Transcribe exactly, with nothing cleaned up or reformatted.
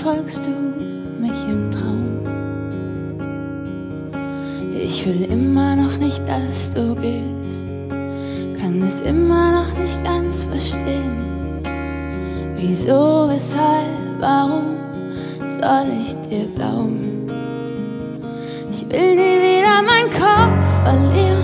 verfolgst du mich im Traum. Ich will immer noch nicht, dass du gehst, kann es immer noch nicht ganz verstehen. Wieso, weshalb, warum soll ich dir glauben? Ich will nie wieder meinen Kopf verlieren.